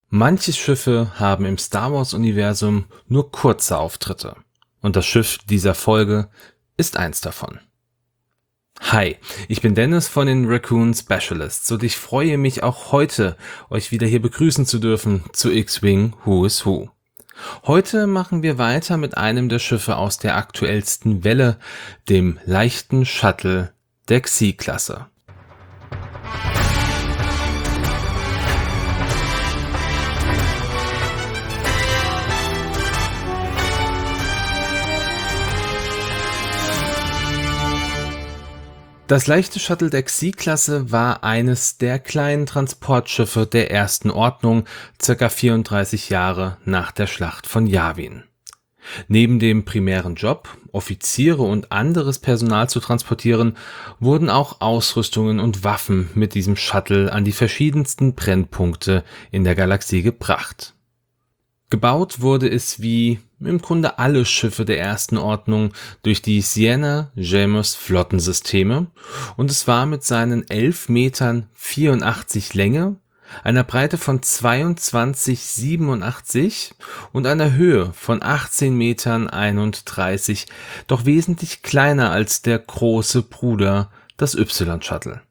Manche Schiffe haben im Star-Wars-Universum nur kurze Auftritte. Und das Schiff dieser Folge ist eins davon. Hi, ich bin Dennis von den Raccoon Specialists und ich freue mich auch heute, euch wieder hier begrüßen zu dürfen zu X-Wing Who is Who. Heute machen wir weiter mit einem der Schiffe aus der aktuellsten Welle, dem leichten Shuttle der Xi-Klasse. Das leichte Shuttle der Xi-Klasse war eines der kleinen Transportschiffe der Ersten Ordnung, ca. 34 Jahre nach der Schlacht von Yavin. Neben dem primären Job, Offiziere und anderes Personal zu transportieren, wurden auch Ausrüstungen und Waffen mit diesem Shuttle an die verschiedensten Brennpunkte in der Galaxie gebracht. Gebaut wurde es wie im Grunde alle Schiffe der Ersten Ordnung durch die Sienna-James Flottensysteme und es war mit seinen 11,84 Metern Länge, einer Breite von 22,87 und einer Höhe von 18,31 Metern doch wesentlich kleiner als der große Bruder, das Y-Shuttle.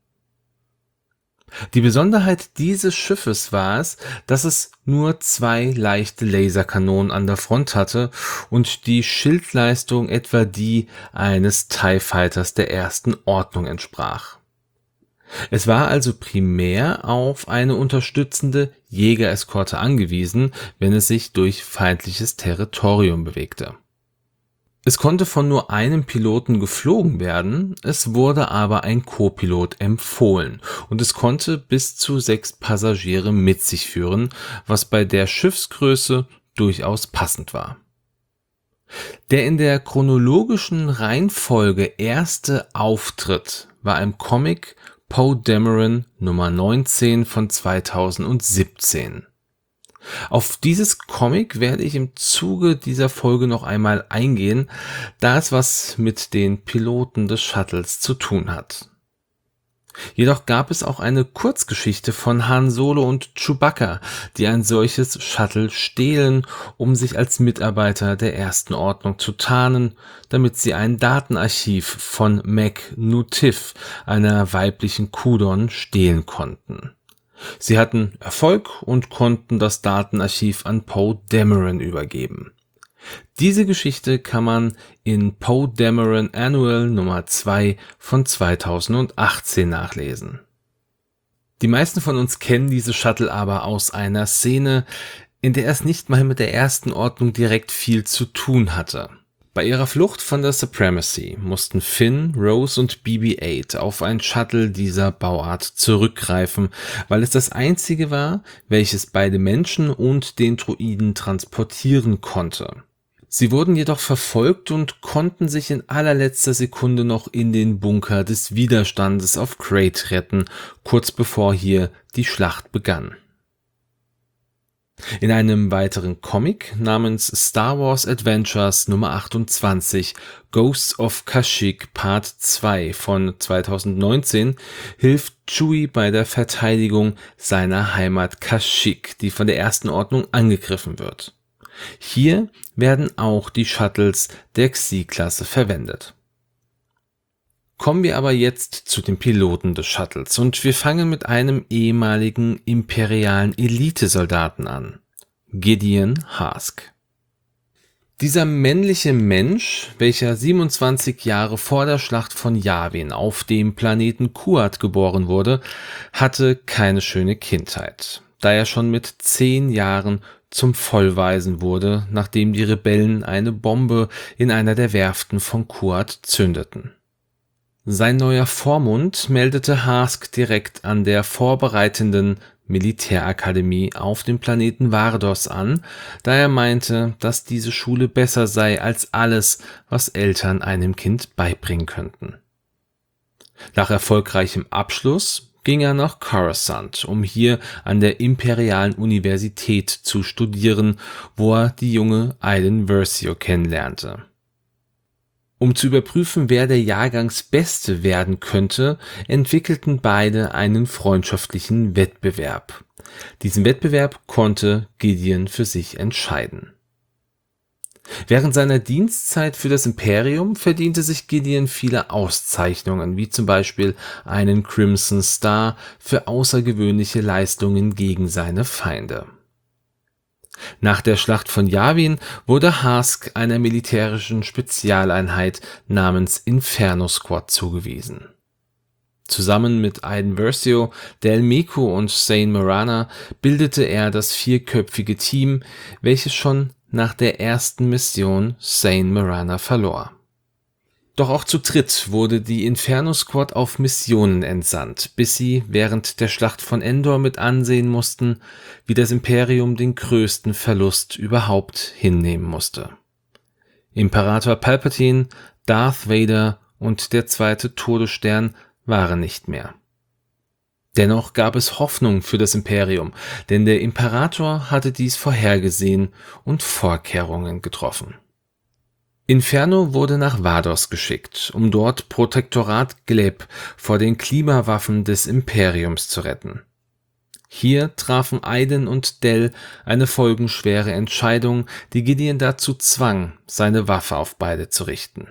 Die Besonderheit dieses Schiffes war es, dass es nur 2 leichte Laserkanonen an der Front hatte und die Schildleistung etwa die eines TIE Fighters der Ersten Ordnung entsprach. Es war also primär auf eine unterstützende Jägereskorte angewiesen, wenn es sich durch feindliches Territorium bewegte. Es konnte von nur einem Piloten geflogen werden, es wurde aber ein Co-Pilot empfohlen und es konnte bis zu 6 Passagiere mit sich führen, was bei der Schiffsgröße durchaus passend war. Der in der chronologischen Reihenfolge erste Auftritt war im Comic Poe Dameron Nummer 19 von 2017. Auf dieses Comic werde ich im Zuge dieser Folge noch einmal eingehen, da es was mit den Piloten des Shuttles zu tun hat. Jedoch gab es auch eine Kurzgeschichte von Han Solo und Chewbacca, die ein solches Shuttle stehlen, um sich als Mitarbeiter der Ersten Ordnung zu tarnen, damit sie ein Datenarchiv von Meg Nutif, einer weiblichen Kudon, stehlen konnten. Sie hatten Erfolg und konnten das Datenarchiv an Poe Dameron übergeben. Diese Geschichte kann man in Poe Dameron Annual Nummer 2 von 2018 nachlesen. Die meisten von uns kennen diese Shuttle aber aus einer Szene, in der es nicht mal mit der Ersten Ordnung direkt viel zu tun hatte. Bei ihrer Flucht von der Supremacy mussten Finn, Rose und BB-8 auf ein Shuttle dieser Bauart zurückgreifen, weil es das einzige war, welches beide Menschen und den Droiden transportieren konnte. Sie wurden jedoch verfolgt und konnten sich in allerletzter Sekunde noch in den Bunker des Widerstandes auf Crait retten, kurz bevor hier die Schlacht begann. In einem weiteren Comic namens Star Wars Adventures Nummer 28 Ghosts of Kashyyyk Part 2 von 2019 hilft Chewie bei der Verteidigung seiner Heimat Kashyyyk, die von der Ersten Ordnung angegriffen wird. Hier werden auch die Shuttles der Xi-Klasse verwendet. Kommen wir aber jetzt zu den Piloten des Shuttles und wir fangen mit einem ehemaligen imperialen Elitesoldaten an, Gideon Hask. Dieser männliche Mensch, welcher 27 Jahre vor der Schlacht von Yavin auf dem Planeten Kuat geboren wurde, hatte keine schöne Kindheit, da er schon mit 10 Jahren zum Vollwaisen wurde, nachdem die Rebellen eine Bombe in einer der Werften von Kuat zündeten. Sein neuer Vormund meldete Hask direkt an der vorbereitenden Militärakademie auf dem Planeten Vardos an, da er meinte, dass diese Schule besser sei als alles, was Eltern einem Kind beibringen könnten. Nach erfolgreichem Abschluss ging er nach Coruscant, um hier an der Imperialen Universität zu studieren, wo er die junge Iden Versio kennenlernte. Um zu überprüfen, wer der Jahrgangsbeste werden könnte, entwickelten beide einen freundschaftlichen Wettbewerb. Diesen Wettbewerb konnte Gideon für sich entscheiden. Während seiner Dienstzeit für das Imperium verdiente sich Gideon viele Auszeichnungen, wie zum Beispiel einen Crimson Star für außergewöhnliche Leistungen gegen seine Feinde. Nach der Schlacht von Yavin wurde Hask einer militärischen Spezialeinheit namens Inferno Squad zugewiesen. Zusammen mit Iden Versio, Del Meeko und Zane Marana bildete er das vierköpfige Team, welches schon nach der ersten Mission Zane Marana verlor. Doch auch zu dritt wurde die Inferno Squad auf Missionen entsandt, bis sie während der Schlacht von Endor mit ansehen mussten, wie das Imperium den größten Verlust überhaupt hinnehmen musste. Imperator Palpatine, Darth Vader und der zweite Todesstern waren nicht mehr. Dennoch gab es Hoffnung für das Imperium, denn der Imperator hatte dies vorhergesehen und Vorkehrungen getroffen. Inferno wurde nach Vados geschickt, um dort Protektorat Gleb vor den Klimawaffen des Imperiums zu retten. Hier trafen Iden und Del eine folgenschwere Entscheidung, die Gideon dazu zwang, seine Waffe auf beide zu richten.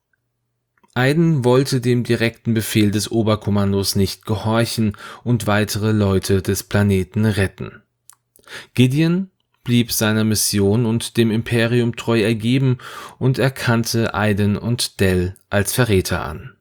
Iden wollte dem direkten Befehl des Oberkommandos nicht gehorchen und weitere Leute des Planeten retten. Gideon blieb seiner Mission und dem Imperium treu ergeben und erkannte Iden und Del als Verräter an.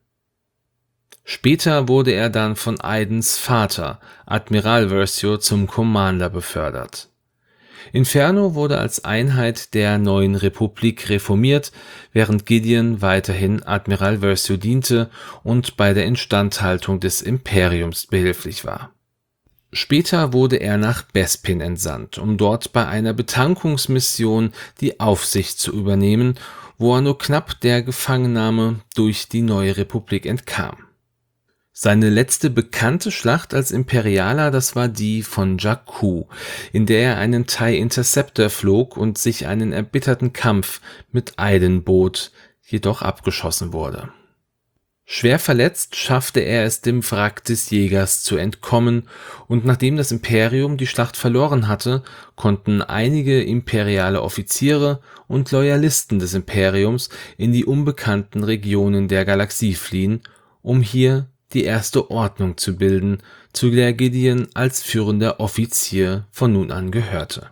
Später wurde er dann von Idens Vater, Admiral Versio, zum Commander befördert. Inferno wurde als Einheit der neuen Republik reformiert, während Gideon weiterhin Admiral Versio diente und bei der Instandhaltung des Imperiums behilflich war. Später wurde er nach Bespin entsandt, um dort bei einer Betankungsmission die Aufsicht zu übernehmen, wo er nur knapp der Gefangennahme durch die neue Republik entkam. Seine letzte bekannte Schlacht als Imperialer, das war die von Jakku, in der er einen TIE Interceptor flog und sich einen erbitterten Kampf mit Iden bot, jedoch abgeschossen wurde. Schwer verletzt schaffte er es dem Wrack des Jägers zu entkommen, und nachdem das Imperium die Schlacht verloren hatte, konnten einige imperiale Offiziere und Loyalisten des Imperiums in die unbekannten Regionen der Galaxie fliehen, um hier die erste Ordnung zu bilden, zu der Gideon als führender Offizier von nun an gehörte.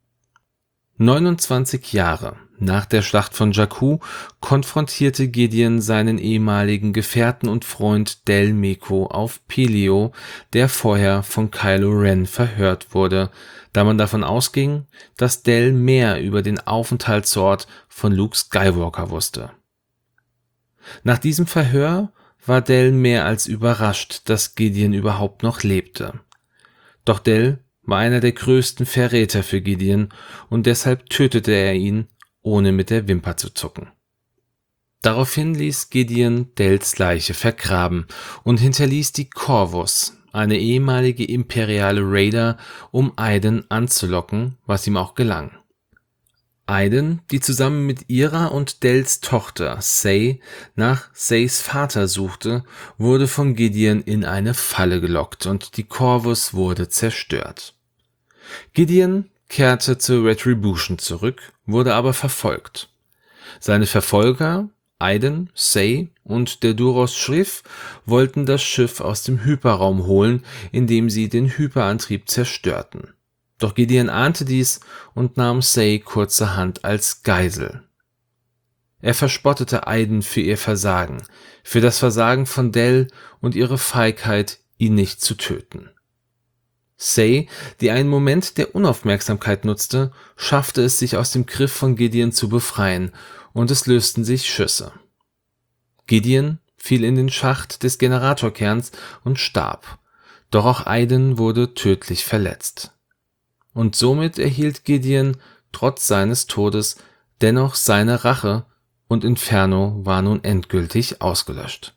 29 Jahre nach der Schlacht von Jakku konfrontierte Gideon seinen ehemaligen Gefährten und Freund Del Meeko auf Pelio, der vorher von Kylo Ren verhört wurde, da man davon ausging, dass Del mehr über den Aufenthaltsort von Luke Skywalker wusste. Nach diesem Verhör war Del mehr als überrascht, dass Gideon überhaupt noch lebte. Doch Del war einer der größten Verräter für Gideon und deshalb tötete er ihn, ohne mit der Wimper zu zucken. Daraufhin ließ Gideon Dels Leiche vergraben und hinterließ die Corvus, eine ehemalige imperiale Raider, um Iden anzulocken, was ihm auch gelang. Iden, die zusammen mit ihrer und Dels Tochter Say nach Says Vater suchte, wurde von Gideon in eine Falle gelockt und die Corvus wurde zerstört. Gideon kehrte zur Retribution zurück, wurde aber verfolgt. Seine Verfolger, Iden, Say und der Duros Shrif, wollten das Schiff aus dem Hyperraum holen, indem sie den Hyperantrieb zerstörten. Doch Gideon ahnte dies und nahm Say kurzerhand als Geisel. Er verspottete Iden für ihr Versagen, für das Versagen von Del und ihre Feigheit, ihn nicht zu töten. Say, die einen Moment der Unaufmerksamkeit nutzte, schaffte es, sich aus dem Griff von Gideon zu befreien, und es lösten sich Schüsse. Gideon fiel in den Schacht des Generatorkerns und starb, doch auch Iden wurde tödlich verletzt. Und somit erhielt Gideon, trotz seines Todes, dennoch seine Rache, und Inferno war nun endgültig ausgelöscht.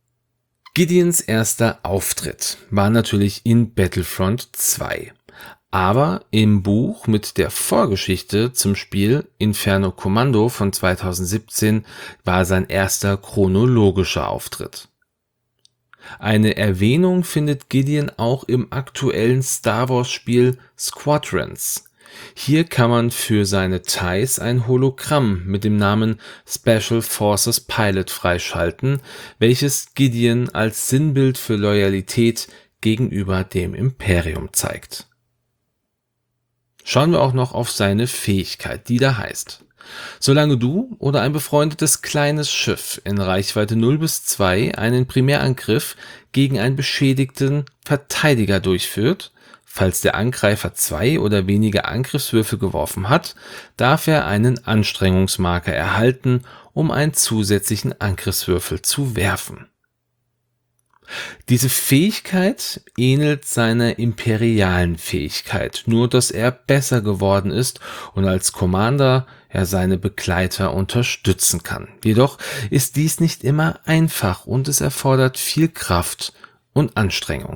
Gideons erster Auftritt war natürlich in Battlefront 2. Aber im Buch mit der Vorgeschichte zum Spiel Inferno Commando von 2017 war sein erster chronologischer Auftritt. Eine Erwähnung findet Gideon auch im aktuellen Star Wars Spiel Squadrons. Hier kann man für seine TIEs ein Hologramm mit dem Namen Special Forces Pilot freischalten, welches Gideon als Sinnbild für Loyalität gegenüber dem Imperium zeigt. Schauen wir auch noch auf seine Fähigkeit, die da heißt: Solange du oder ein befreundetes kleines Schiff in Reichweite 0 bis 2 einen Primärangriff gegen einen beschädigten Verteidiger durchführt, falls der Angreifer 2 oder weniger Angriffswürfel geworfen hat, darf er einen Anstrengungsmarker erhalten, um einen zusätzlichen Angriffswürfel zu werfen. Diese Fähigkeit ähnelt seiner imperialen Fähigkeit, nur dass er besser geworden ist und als Commander er seine Begleiter unterstützen kann. Jedoch ist dies nicht immer einfach und es erfordert viel Kraft und Anstrengung.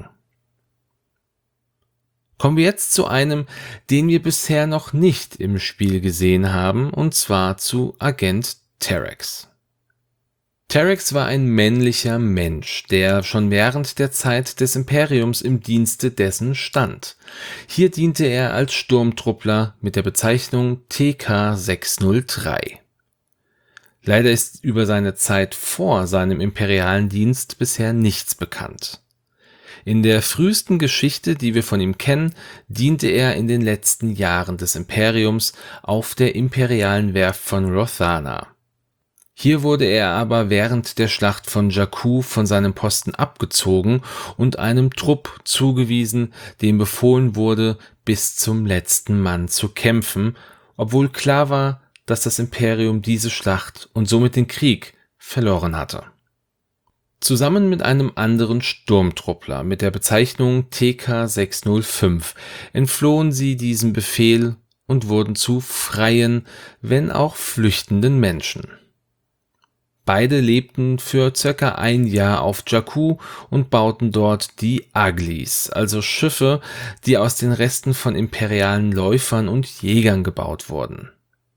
Kommen wir jetzt zu einem, den wir bisher noch nicht im Spiel gesehen haben, und zwar zu Agent Terex. Terex war ein männlicher Mensch, der schon während der Zeit des Imperiums im Dienste dessen stand. Hier diente er als Sturmtruppler mit der Bezeichnung TK-603. Leider ist über seine Zeit vor seinem imperialen Dienst bisher nichts bekannt. In der frühesten Geschichte, die wir von ihm kennen, diente er in den letzten Jahren des Imperiums auf der imperialen Werft von Rothana. Hier wurde er aber während der Schlacht von Jakku von seinem Posten abgezogen und einem Trupp zugewiesen, dem befohlen wurde, bis zum letzten Mann zu kämpfen, obwohl klar war, dass das Imperium diese Schlacht und somit den Krieg verloren hatte. Zusammen mit einem anderen Sturmtruppler mit der Bezeichnung TK-605 entflohen sie diesem Befehl und wurden zu freien, wenn auch flüchtenden Menschen. Beide lebten für circa ein Jahr auf Jakku und bauten dort die Uglies, also Schiffe, die aus den Resten von imperialen Läufern und Jägern gebaut wurden.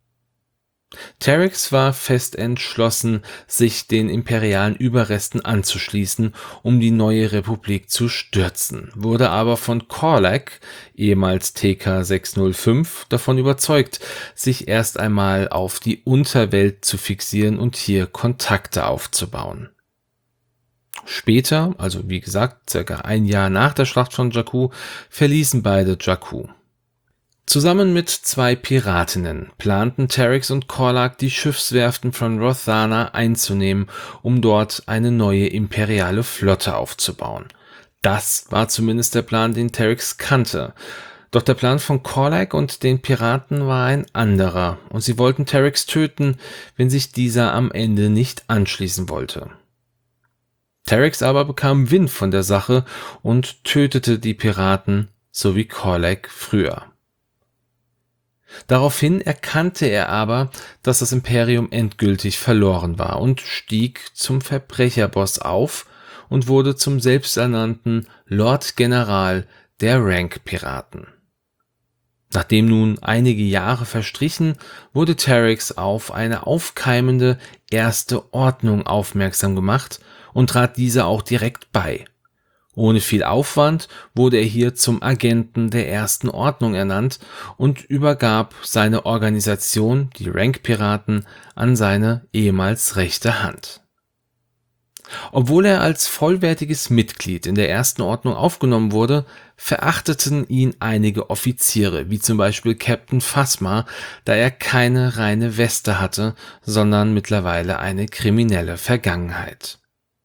Terex war fest entschlossen, sich den imperialen Überresten anzuschließen, um die neue Republik zu stürzen, wurde aber von Korlak, ehemals TK-605, davon überzeugt, sich erst einmal auf die Unterwelt zu fixieren und hier Kontakte aufzubauen. Später, also wie gesagt, circa ein Jahr nach der Schlacht von Jakku, verließen beide Jakku. Zusammen mit 2 Piratinnen planten Terex und Korlak, die Schiffswerften von Rothana einzunehmen, um dort eine neue imperiale Flotte aufzubauen. Das war zumindest der Plan, den Terex kannte. Doch der Plan von Korlak und den Piraten war ein anderer, und sie wollten Terex töten, wenn sich dieser am Ende nicht anschließen wollte. Terex aber bekam Wind von der Sache und tötete die Piraten, so wie Korlak früher. Daraufhin erkannte er aber, dass das Imperium endgültig verloren war und stieg zum Verbrecherboss auf und wurde zum selbsternannten Lord General der Rank-Piraten. Nachdem nun einige Jahre verstrichen, wurde Terex auf eine aufkeimende Erste Ordnung aufmerksam gemacht und trat dieser auch direkt bei. Ohne viel Aufwand wurde er hier zum Agenten der Ersten Ordnung ernannt und übergab seine Organisation, die Rank-Piraten, an seine ehemals rechte Hand. Obwohl er als vollwertiges Mitglied in der Ersten Ordnung aufgenommen wurde, verachteten ihn einige Offiziere, wie zum Beispiel Captain Phasma, da er keine reine Weste hatte, sondern mittlerweile eine kriminelle Vergangenheit.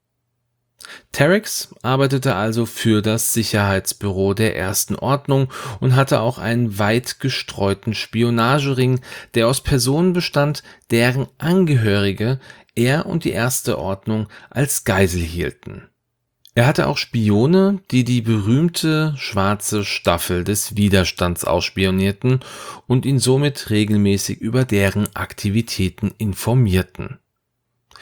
Terex arbeitete also für das Sicherheitsbüro der Ersten Ordnung und hatte auch einen weit gestreuten Spionagering, der aus Personen bestand, deren Angehörige er und die Erste Ordnung als Geisel hielten. Er hatte auch Spione, die die berühmte schwarze Staffel des Widerstands ausspionierten und ihn somit regelmäßig über deren Aktivitäten informierten.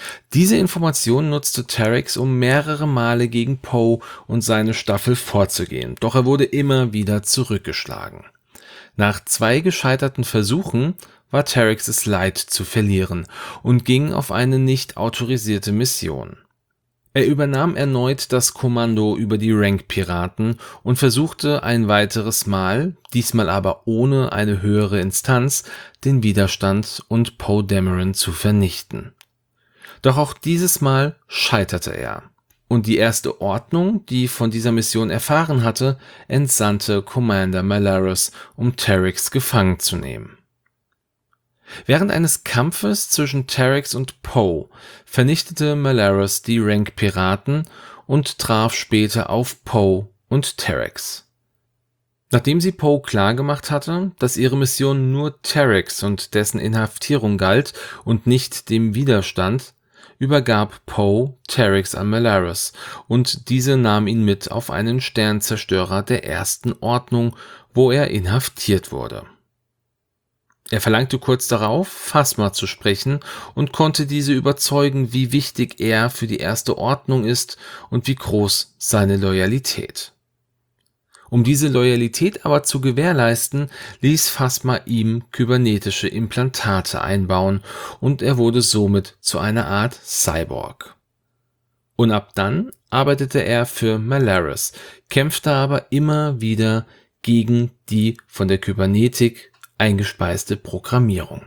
Diese Information nutzte Terex, um mehrere Male gegen Poe und seine Staffel vorzugehen, doch er wurde immer wieder zurückgeschlagen. Nach 2 gescheiterten Versuchen war Terex es leid zu verlieren und ging auf eine nicht autorisierte Mission. Er übernahm erneut das Kommando über die Rank-Piraten und versuchte ein weiteres Mal, diesmal aber ohne eine höhere Instanz, den Widerstand und Poe Dameron zu vernichten. Doch auch dieses Mal scheiterte er. Und die Erste Ordnung, die von dieser Mission erfahren hatte, entsandte Commander Malarus, um Terex gefangen zu nehmen. Während eines Kampfes zwischen Terex und Poe vernichtete Malarus die Rank-Piraten und traf später auf Poe und Terex. Nachdem sie Poe klargemacht hatte, dass ihre Mission nur Terex und dessen Inhaftierung galt und nicht dem Widerstand, übergab Poe Terex an Malarus und diese nahm ihn mit auf einen Sternzerstörer der Ersten Ordnung, wo er inhaftiert wurde. Er verlangte kurz darauf, Phasma zu sprechen und konnte diese überzeugen, wie wichtig er für die Erste Ordnung ist und wie groß seine Loyalität. Um diese Loyalität aber zu gewährleisten, ließ Phasma ihm kybernetische Implantate einbauen und er wurde somit zu einer Art Cyborg. Und ab dann arbeitete er für Malarus, kämpfte aber immer wieder gegen die von der Kybernetik eingespeiste Programmierung.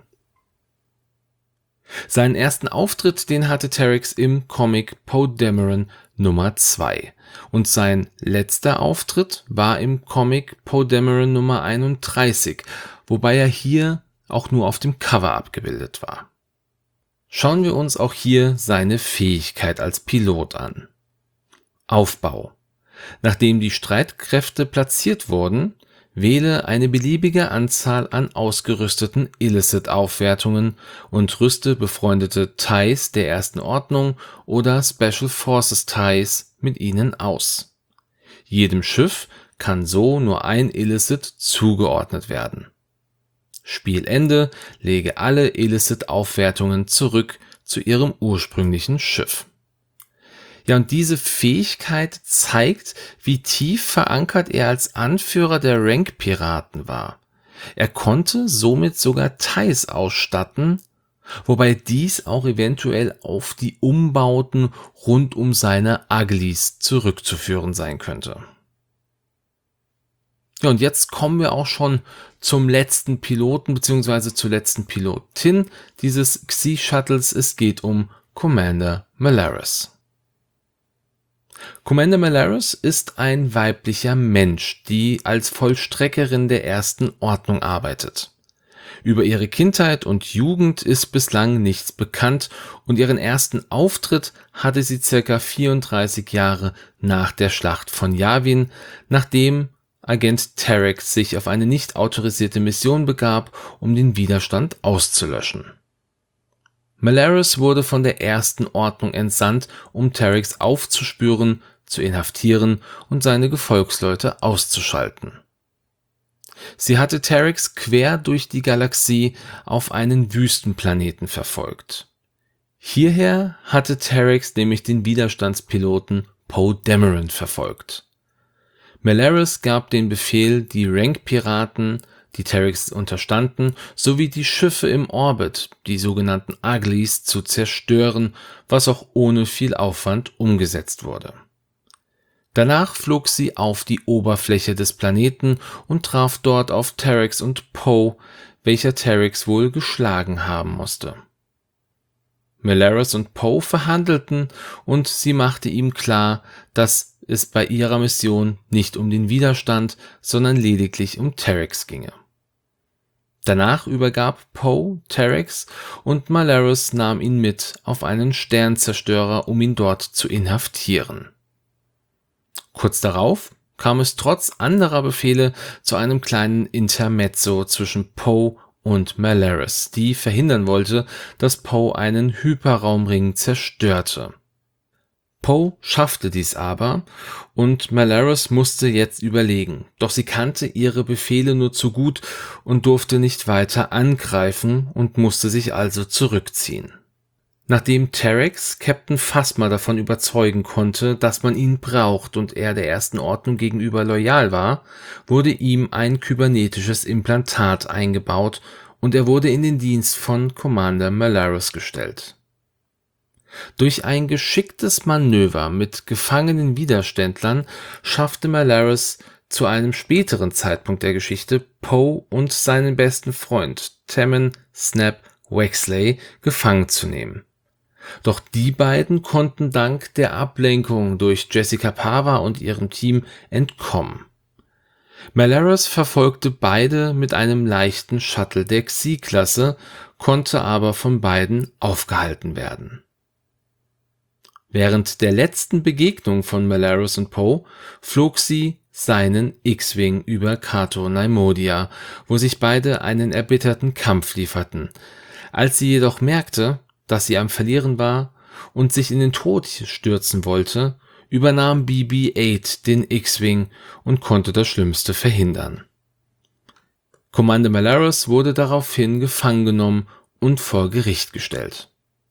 Seinen ersten Auftritt, den hatte Terex im Comic Poe Dameron Nummer 2 und sein letzter Auftritt war im Comic Poe Dameron Nummer 31, wobei er hier auch nur auf dem Cover abgebildet war. Schauen wir uns auch hier seine Fähigkeit als Pilot an. Aufbau. Nachdem die Streitkräfte platziert wurden, wähle eine beliebige Anzahl an ausgerüsteten Illicit-Aufwertungen und rüste befreundete TIEs der Ersten Ordnung oder Special Forces TIEs mit ihnen aus. Jedem Schiff kann so nur ein Illicit zugeordnet werden. Spielende, lege alle Illicit-Aufwertungen zurück zu ihrem ursprünglichen Schiff. Ja, und diese Fähigkeit zeigt, wie tief verankert er als Anführer der Rank-Piraten war. Er konnte somit sogar TIEs ausstatten, wobei dies auch eventuell auf die Umbauten rund um seine Uglies zurückzuführen sein könnte. Ja, und jetzt kommen wir auch schon zum letzten Piloten bzw. zur letzten Pilotin dieses Xi-Shuttles. Es geht um Commander Malarus. Commander Malarus ist ein weiblicher Mensch, die als Vollstreckerin der Ersten Ordnung arbeitet. Über ihre Kindheit und Jugend ist bislang nichts bekannt und ihren ersten Auftritt hatte sie ca. 34 Jahre nach der Schlacht von Yavin, nachdem Agent Terex sich auf eine nicht autorisierte Mission begab, um den Widerstand auszulöschen. Malarus wurde von der Ersten Ordnung entsandt, um Terex aufzuspüren, zu inhaftieren und seine Gefolgsleute auszuschalten. Sie hatte Terex quer durch die Galaxie auf einen Wüstenplaneten verfolgt. Hierher hatte Terex nämlich den Widerstandspiloten Poe Dameron verfolgt. Malarus gab den Befehl, die Rank-Piraten, die Terex unterstanden, sowie die Schiffe im Orbit, die sogenannten Uglies, zu zerstören, was auch ohne viel Aufwand umgesetzt wurde. Danach flog sie auf die Oberfläche des Planeten und traf dort auf Terex und Poe, welcher Terex wohl geschlagen haben musste. Malarus und Poe verhandelten und sie machte ihm klar, dass es bei ihrer Mission nicht um den Widerstand, sondern lediglich um Terex ginge. Danach übergab Poe Terex und Malarus nahm ihn mit auf einen Sternzerstörer, um ihn dort zu inhaftieren. Kurz darauf kam es trotz anderer Befehle zu einem kleinen Intermezzo zwischen Poe und Malarus, die verhindern wollte, dass Poe einen Hyperraumring zerstörte. Poe schaffte dies aber und Malarus musste jetzt überlegen, doch sie kannte ihre Befehle nur zu gut und durfte nicht weiter angreifen und musste sich also zurückziehen. Nachdem Terex Captain Phasma davon überzeugen konnte, dass man ihn braucht und er der Ersten Ordnung gegenüber loyal war, wurde ihm ein kybernetisches Implantat eingebaut und er wurde in den Dienst von Commander Malarus gestellt. Durch ein geschicktes Manöver mit gefangenen Widerständlern schaffte Malarus zu einem späteren Zeitpunkt der Geschichte, Poe und seinen besten Freund Temmin Snap Wexley gefangen zu nehmen. Doch die beiden konnten dank der Ablenkung durch Jessica Pava und ihrem Team entkommen. Malarus verfolgte beide mit einem leichten Shuttle der Xi-Klasse, konnte aber von beiden aufgehalten werden. Während der letzten Begegnung von Malarus und Poe flog sie seinen X-Wing über Cato Neimoidia, wo sich beide einen erbitterten Kampf lieferten. Als sie jedoch merkte, dass sie am Verlieren war und sich in den Tod stürzen wollte, übernahm BB-8 den X-Wing und konnte das Schlimmste verhindern. Commander Malarus wurde daraufhin gefangen genommen und vor Gericht gestellt.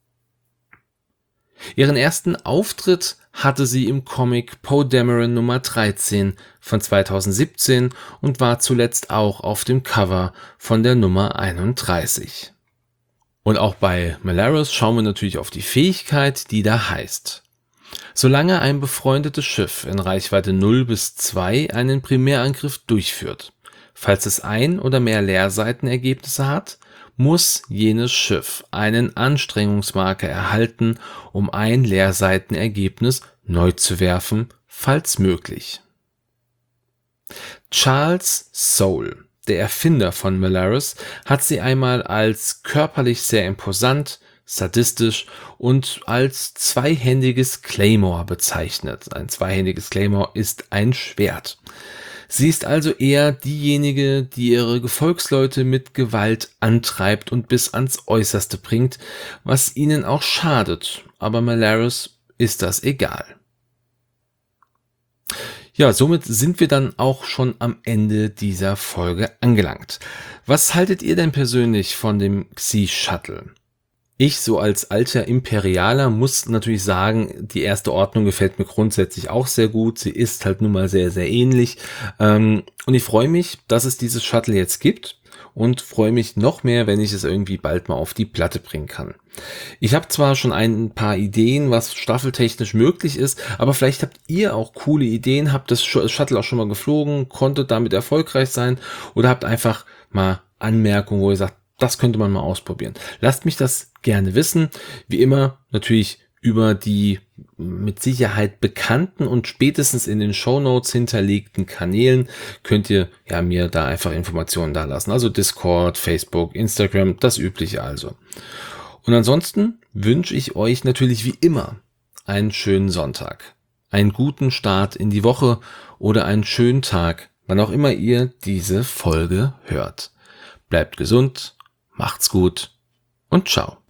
Ihren ersten Auftritt hatte sie im Comic Poe Dameron Nummer 13 von 2017 und war zuletzt auch auf dem Cover von der Nummer 31. Und auch bei Malarus schauen wir natürlich auf die Fähigkeit, die da heißt: Solange ein befreundetes Schiff in Reichweite 0 bis 2 einen Primärangriff durchführt, falls es ein oder mehr Leerseitenergebnisse hat, muss jenes Schiff einen Anstrengungsmarker erhalten, um ein Leerseitenergebnis neu zu werfen, falls möglich. Charles Soule, der Erfinder von Malarus, hat sie einmal als körperlich sehr imposant, sadistisch und als zweihändiges Claymore bezeichnet. Ein zweihändiges Claymore ist ein Schwert. Sie ist also eher diejenige, die ihre Gefolgsleute mit Gewalt antreibt und bis ans Äußerste bringt, was ihnen auch schadet, aber Malarus ist das egal. Ja, somit sind wir dann auch schon am Ende dieser Folge angelangt. Was haltet ihr denn persönlich von dem Xi-Shuttle? Ich, so als alter Imperialer, muss natürlich sagen, die Erste Ordnung gefällt mir grundsätzlich auch sehr gut. Sie ist halt nun mal sehr, sehr ähnlich. Und ich freue mich, dass es dieses Shuttle jetzt gibt und freue mich noch mehr, wenn ich es irgendwie bald mal auf die Platte bringen kann. Ich habe zwar schon ein paar Ideen, was staffeltechnisch möglich ist, aber vielleicht habt ihr auch coole Ideen, habt das Shuttle auch schon mal geflogen, konntet damit erfolgreich sein oder habt einfach mal Anmerkungen, wo ihr sagt, das könnte man mal ausprobieren. Lasst mich das gerne wissen. Wie immer natürlich über die mit Sicherheit bekannten und spätestens in den Shownotes hinterlegten Kanälen könnt ihr ja mir da einfach Informationen da lassen. Also Discord, Facebook, Instagram, das Übliche also. Und ansonsten wünsche ich euch natürlich wie immer einen schönen Sonntag, einen guten Start in die Woche oder einen schönen Tag, wann auch immer ihr diese Folge hört. Bleibt gesund, macht's gut und ciao.